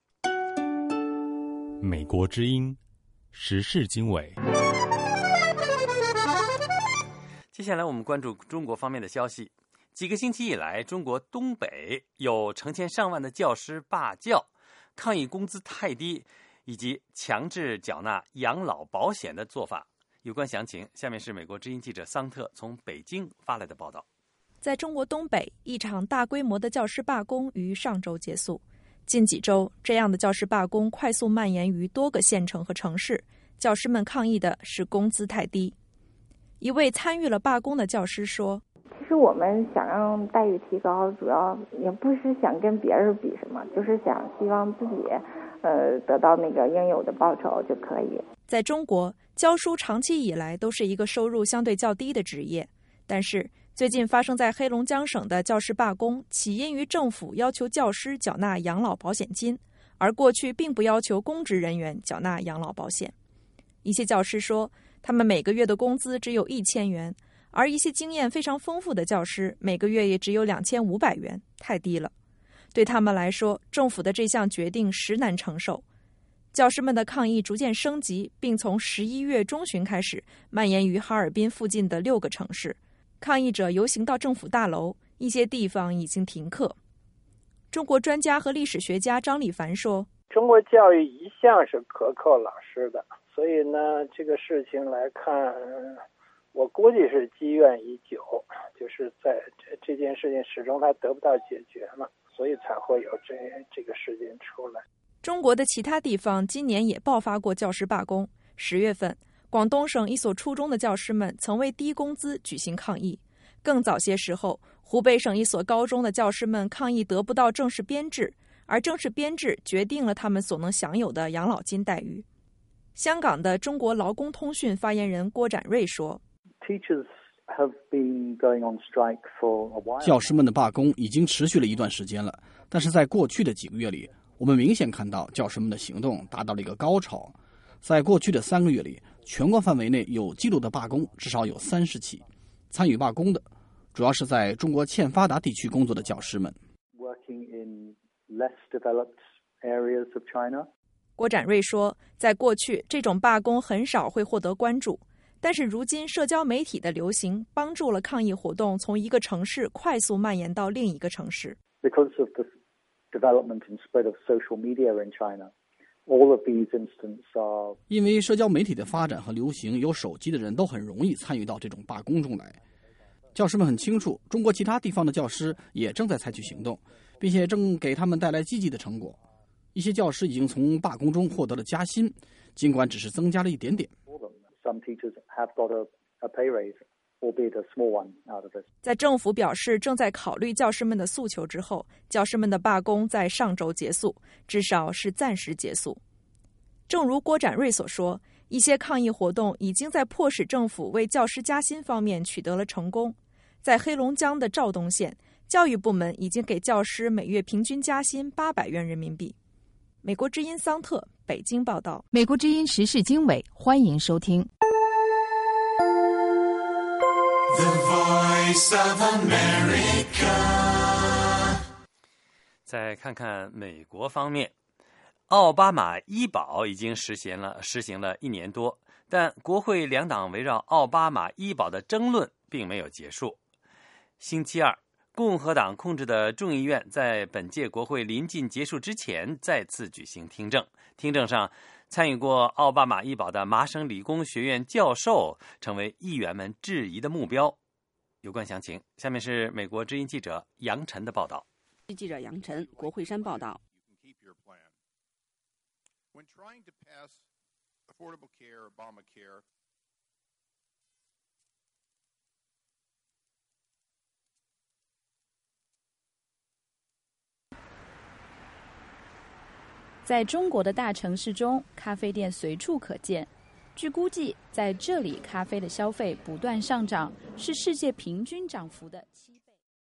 美国之音时事经纬。 接下来我们关注中国方面的消息。几个星期以来，中国东北有成千上万的教师罢教，抗议工资太低以及强制缴纳养老保险的做法。有关详情，下面是美国之音记者桑特从北京发来的报道。 在中国东北，一场大规模的教师罢工于上周结束。近几周，这样的教师罢工快速蔓延于多个县城和城市。教师们抗议的是工资太低。一位参与了罢工的教师说：“ 其实我们想让待遇提高，主要也不是想跟别人比什么，就是希望自己得到那个应有的报酬就可以。” 在中国，教书长期以来都是一个收入相对较低的职业，但是最近发生在黑龙江省的教师罢工，起因于政府要求教师缴纳养老保险金，而过去并不要求公职人员缴纳养老保险。一些教师说，他们每个月的工资只有1000元，而一些经验非常丰富的教师每个月也只有2500元，太低了。对他们来说，政府的这项决定实难承受。教师们的抗议逐渐升级，并从11月中旬开始蔓延于哈尔滨附近的6个城市。抗议者游行到政府大楼，一些地方已经停课。中国专家和历史学家张立凡说：“ 中国教育一向是克扣老师的，所以呢，这个事情来看，我估计是积怨已久，就是在这件事情始终还得不到解决嘛，所以才会有这个事件出来。” 中国的其他地方今年也爆发过教师罢工。10月份，广东省一所初中的教师们曾为低工资举行抗议。更早些时候，湖北省一所高中的教师们抗议得不到正式编制，而正式编制决定了他们所能享有的养老金待遇。香港的中国劳工通讯发言人郭展瑞说， 教师们的罢工已经持续了一段时间了，但是在过去的几个月里，我们明显看到教师们的行动达到了一个高潮。在过去的3个月里，全国范围内有记录的罢工至少有30起。参与罢工的主要是在中国欠发达地区工作的教师们。 郭展瑞说，在过去这种罢工很少会获得关注，但是如今社交媒体的流行帮助了抗议活动从一个城市快速蔓延到另一个城市。 Because of the development and spread of social media in China, all of these incidents are... 因为社交媒体的发展和流行，有手机的人都很容易参与到这种罢工中来。教师们很清楚，中国其他地方的教师也正在采取行动，并且正给他们带来积极的成果。一些教师已经从罢工中获得了加薪，尽管只是增加了一点点。 Some teachers have got a pay raise, albeit a small one out of it. 在政府表示正在考虑教师们的诉求之后，教师们的罢工在上周结束，至少是暂时结束。正如郭展瑞所说，一些抗议活动已经在迫使政府为教师加薪方面取得了成功。在黑龙江的肇东县，教育部门已经给教师每月平均加薪800元人民币。美国之音桑特，北京报道。 美国之音时事经纬，欢迎收听。 The Voice of America。 再看看美国方面，奥巴马医保已经实行了1年多，但国会两党围绕奥巴马医保的争论并没有结束。星期二，共和党控制的众议院在本届国会临近结束之前再次举行听证。听证上，参与过奥巴马医保的麻省理工学院教授成为议员们质疑的目标。有关详情，下面是美国之音记者杨晨的报道。 记者杨晨，国会山报道。 在中国的大城市中，咖啡店随处可见。据估计，在这里咖啡的消费不断上涨，是世界平均涨幅的7倍。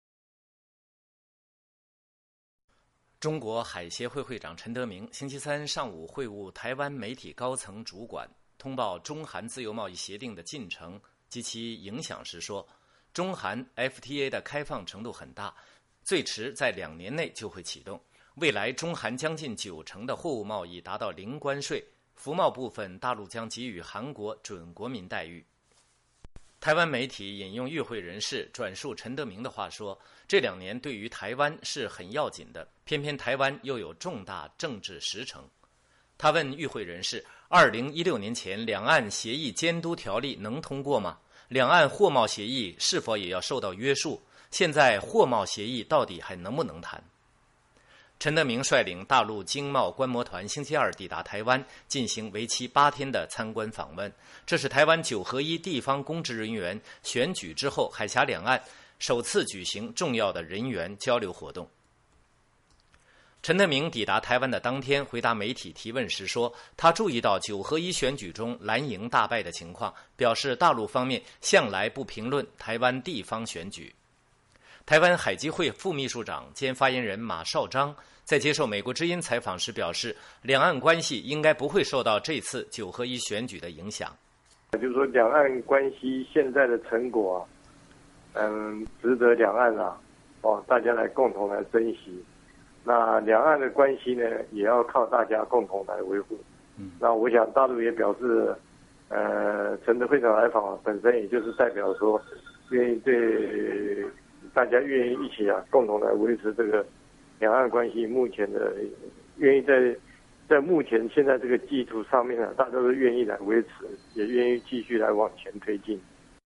中国海协会会长陈德明星期三上午会晤台湾媒体高层主管，通报中韩自由贸易协定的进程及其影响时说，中韩 FTA 的开放程度很大，最迟在2年内就会启动。未来中韩将近90%的货物贸易达到零关税，服贸部分大陆将给予韩国准国民待遇。台湾媒体引用与会人士转述陈德明的话说，这2年对于台湾是很要紧的，偏偏台湾又有重大政治时程。他问与会人士，2016年前两岸协议监督条例能通过吗？两岸货贸协议是否也要受到约束？现在货贸协议到底还能不能谈？陈德明率领大陆经贸观摩团星期二抵达台湾，进行为期8天的参观访问。这是台湾9合1地方公职人员选举之后，海峡两岸首次举行重要的人员交流活动。陈德明抵达台湾的当天，回答媒体提问时说，他注意到9合1选举中蓝营大败的情况，表示大陆方面向来不评论台湾地方选举。台湾海基会副秘书长兼发言人马绍章在接受美国之音采访时表示，两岸关系应该不会受到这次9合1选举的影响。 就是说，两岸关系现在的成果值得两岸大家来共同来珍惜。那两岸的关系呢，也要靠大家共同来维护。那我想大陆也表示，陈德会长来访本身也就是代表说，愿意对大家愿意一起共同来维持这个两岸关系目前的，愿意在目前现在这个基础上面大家都愿意来维持，也愿意继续来往前推进。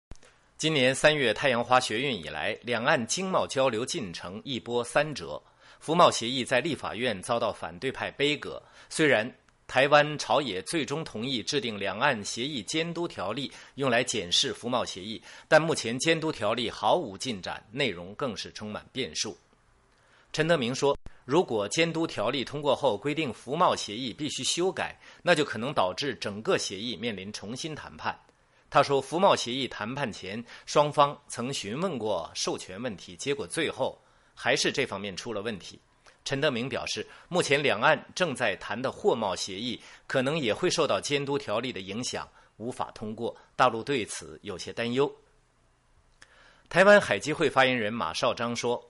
今年3月太阳花学运以来，两岸经贸交流进程一波3折。 服贸协议在立法院遭到反对派杯葛。虽然台湾朝野最终同意制定两岸协议监督条例，用来检视服贸协议，但目前监督条例毫无进展，内容更是充满变数。陈德明说，如果监督条例通过后规定服贸协议必须修改，那就可能导致整个协议面临重新谈判。他说，服贸协议谈判前，双方曾询问过授权问题，结果最后还是这方面出了问题。陈德明表示，目前两岸正在谈的货贸协议可能也会受到监督条例的影响，无法通过。大陆对此有些担忧。台湾海基会发言人马绍章说，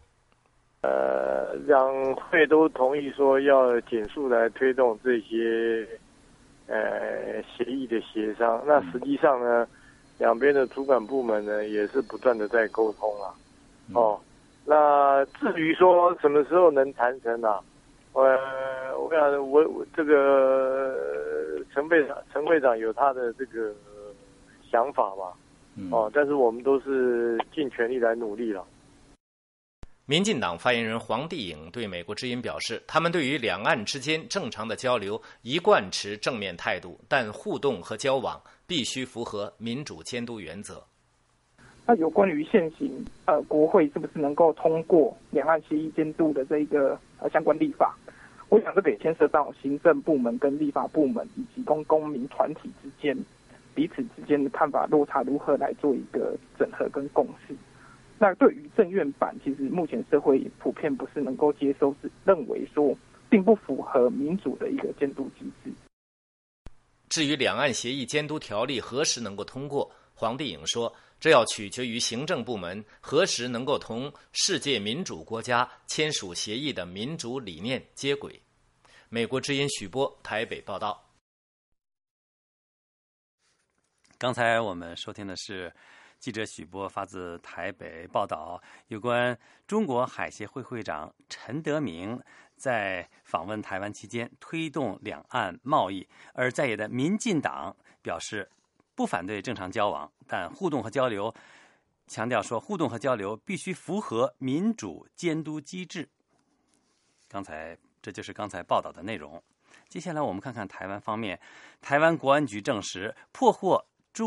两会都同意说要紧速来推动这些协议的协商。那实际上呢，两边的主管部门呢也是不断的在沟通啊。那至于说什么时候能谈成啊？我这个陈会长有他的这个想法吧。但是我们都是尽全力来努力了。 民进党发言人黄帝颖对美国之音表示，他们对于两岸之间正常的交流一贯持正面态度，但互动和交往必须符合民主监督原则。 那有关于现行国会是不是能够通过两岸协议监督的这一个相关立法？我想这个也牵涉到行政部门跟立法部门以及公民团体之间彼此之间的看法落差如何来做一个整合跟共识。那对于政院版，其实目前社会普遍不是能够接受，是认为说并不符合民主的一个监督机制。 至于两岸协议监督条例何时能够通过，黄帝颖说，这要取决于行政部门何时能够同世界民主国家签署协议的民主理念接轨。美国之音许波台北报道。 刚才我们收听的是记者许波发自台北报道，有关中国海协会会长陈德明在访问台湾期间推动两岸贸易，而在野的民进党表示不反对正常交往，但互动和交流，强调说互动和交流必须符合民主监督机制。这就是刚才报道的内容。接下来我们看看台湾方面，台湾国安局证实破获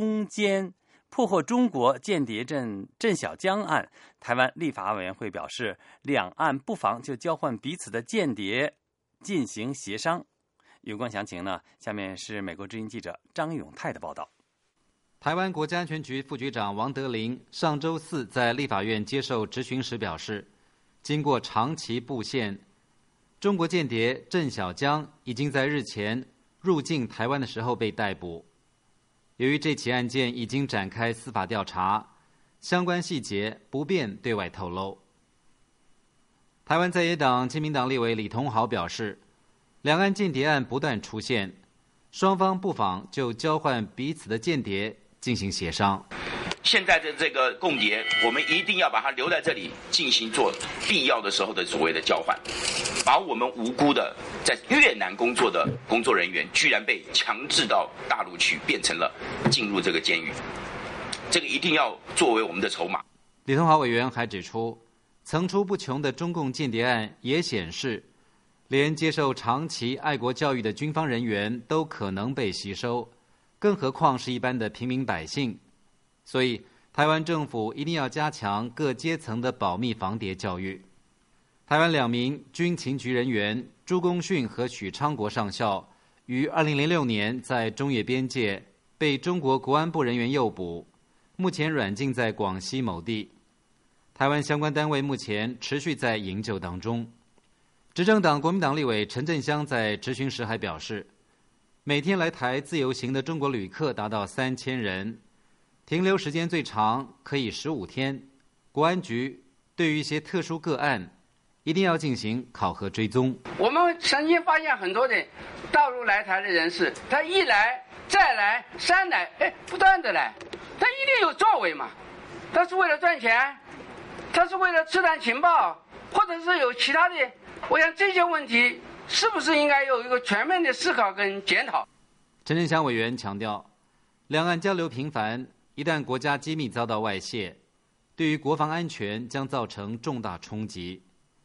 中国间谍郑小江案，台湾立法委员会表示，两岸不妨就交换彼此的间谍进行协商。有关详情呢，下面是美国之音记者张永泰的报道。 台湾国家安全局副局长王德林上周四在立法院接受质询时表示，经过长期布线，中国间谍郑小江已经在日前入境台湾的时候被逮捕。由于这起案件已经展开司法调查，相关细节不便对外透露。台湾在野党亲民党立委李同豪表示，两岸间谍案不断出现，双方不妨就交换彼此的间谍进行协商。 现在的这个共谍，我们一定要把它留在这里，进行做必要的时候的所谓的交换，把我们无辜的在越南工作的工作人员，居然被强制到大陆去，变成了进入这个监狱，这个一定要作为我们的筹码。 李同豪委员还指出，层出不穷的中共间谍案也显示，连接受长期爱国教育的军方人员都可能被吸收，更何况是一般的平民百姓。所以台湾政府一定要加强各阶层的保密防谍教育。台湾2名军情局人员朱公训和许昌国上校于2006年在中越边界被中国国安部人员诱捕，目前软禁在广西某地。台湾相关单位目前持续在营救当中。执政党国民党立委陈振香在质询时还表示，每天来台自由行的中国旅客达到3000人，停留时间最长可以15天。国安局对于一些特殊个案一定要进行考核追踪。 我们曾经发现很多的大陆来台的人士，他一来再来3来，不断的来，他一定有作为嘛？他是为了赚钱，他是为了刺探情报，或者是有其他的。我想这些问题是不是应该有一个全面的思考跟检讨？ 陈振香委员强调，两岸交流频繁，一旦国家机密遭到外泄，对于国防安全将造成重大冲击。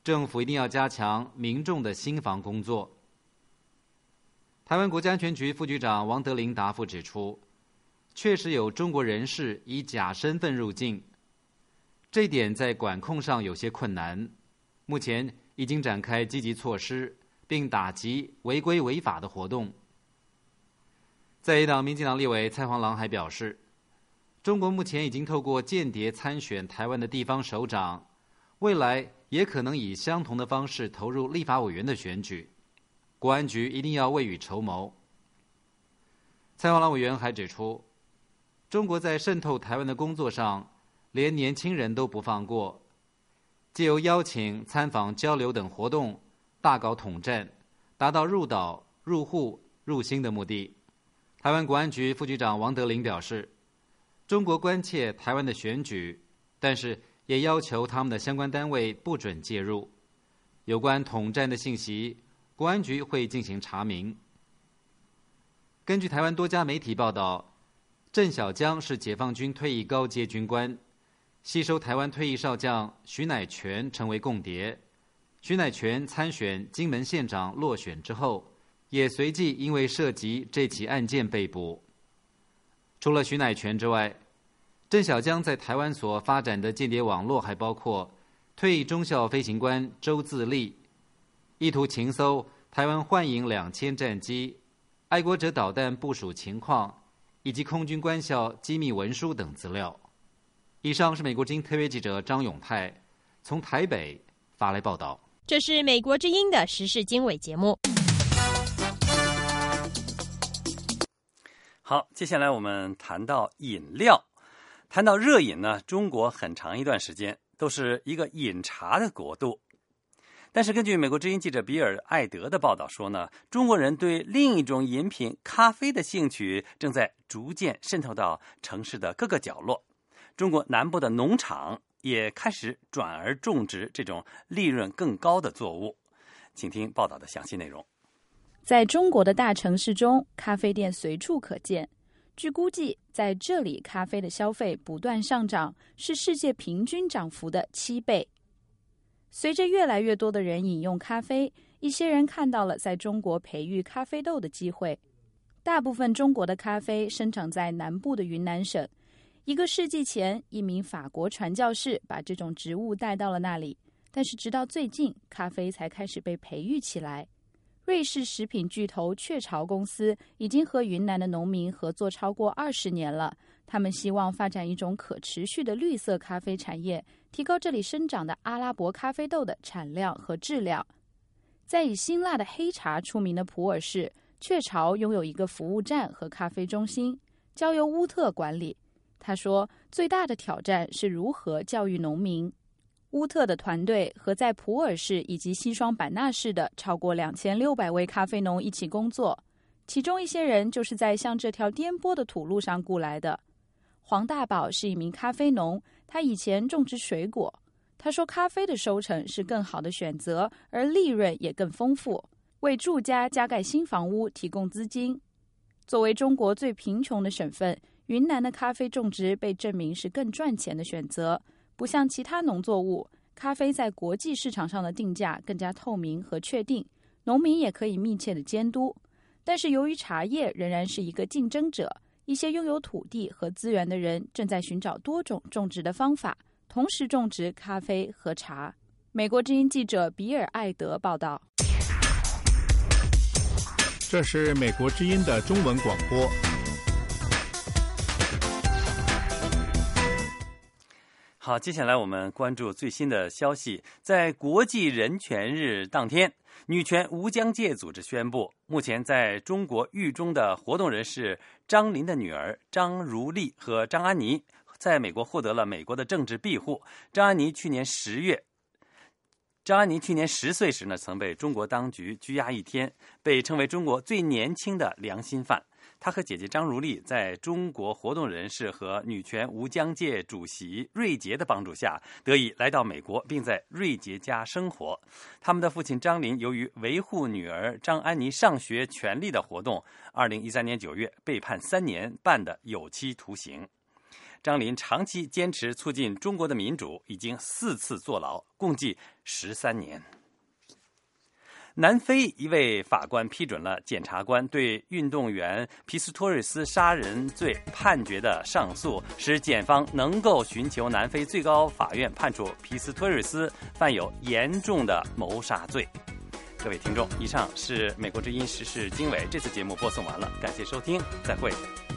政府一定要加强民众的心防工作。台湾国家安全局副局长王德林答复指出，确实有中国人士以假身份入境，这一点在管控上有些困难，目前已经展开积极措施，并打击违规违法的活动。在野党民进党立委蔡黄郎还表示，中国目前已经透过间谍参选台湾的地方首长，未来也可能以相同的方式投入立法委员的选举，国安局一定要未雨绸缪。蔡黄郎委员还指出，中国在渗透台湾的工作上，连年轻人都不放过，藉由邀请、参访、交流等活动，大搞统战，达到入岛、入户、入心的目的。台湾国安局副局长王德林表示，中国关切台湾的选举，但是也要求他们的相关单位不准介入。有关统战的信息，国安局会进行查明。根据台湾多家媒体报道，郑小江是解放军退役高阶军官，吸收台湾退役少将徐乃全成为共谍。徐乃全参选金门县长落选之后，也随即因为涉及这起案件被捕。除了徐乃全之外，郑小江在台湾所发展的间谍网络还包括退役中校飞行官周自立，意图情搜台湾幻影2000战机、爱国者导弹部署情况以及空军官校机密文书等资料。以上是美国之音特约记者张永泰从台北发来报道。 这是美国之音的时事经纬节目。 好，接下来我们谈到饮料。谈到热饮呢，中国很长一段时间都是一个饮茶的国度。但是根据美国之音记者比尔·艾德的报道说呢，中国人对另一种饮品咖啡的兴趣正在逐渐渗透到城市的各个角落。中国南部的农场也开始转而种植这种利润更高的作物。请听报道的详细内容。 在中国的大城市中，咖啡店随处可见。据估计，在这里咖啡的消费不断上涨，是世界平均涨幅的7倍。随着越来越多的人饮用咖啡，一些人看到了在中国培育咖啡豆的机会。大部分中国的咖啡生长在南部的云南省。1个世纪前，一名法国传教士把这种植物带到了那里，但是直到最近，咖啡才开始被培育起来。瑞士食品巨头雀巢公司已经和云南的农民合作超过20年了，他们希望发展一种可持续的绿色咖啡产业，提高这里生长的阿拉伯咖啡豆的产量和质量。在以辛辣的黑茶出名的普洱市，雀巢拥有一个服务站和咖啡中心，交由乌特管理。他说，最大的挑战是如何教育农民。乌特的团队和在普洱市以及西双版纳市的超过2600位咖啡农一起工作，其中一些人就是在像这条颠簸的土路上雇来的。黄大宝是一名咖啡农，他以前种植水果。他说，咖啡的收成是更好的选择，而利润也更丰富，为住家加盖新房屋提供资金。作为中国最贫穷的省份，云南的咖啡种植被证明是更赚钱的选择。不像其他农作物，咖啡在国际市场上的定价更加透明和确定，农民也可以密切的监督。但是由于茶叶仍然是一个竞争者，一些拥有土地和资源的人正在寻找多种种植的方法，同时种植咖啡和茶。美国之音记者比尔·艾德报道。 这是美国之音的中文广播。 好，接下来我们关注最新的消息。在国际人权日当天，女权无疆界组织宣布，目前在中国狱中的活动人士张琳的女儿张如丽和张安妮在美国获得了美国的政治庇护。张安妮去年10岁时呢，曾被中国当局拘押1天，被称为中国最年轻的良心犯。他和姐姐张如丽在中国活动人士和女权无疆界主席瑞杰的帮助下，得以来到美国，并在瑞杰家生活。他们的父亲张琳由于维护女儿张安妮上学权利的活动，2013年9月被判3年半的有期徒刑。 张林长期坚持促进中国的民主，已经4次坐牢，共计13年。南非一位法官批准了检察官对运动员皮斯托瑞斯杀人罪判决的上诉，使检方能够寻求南非最高法院判处皮斯托瑞斯犯有严重的谋杀罪。各位听众，以上是美国之音时事经纬，这次节目播送完了，感谢收听，再会。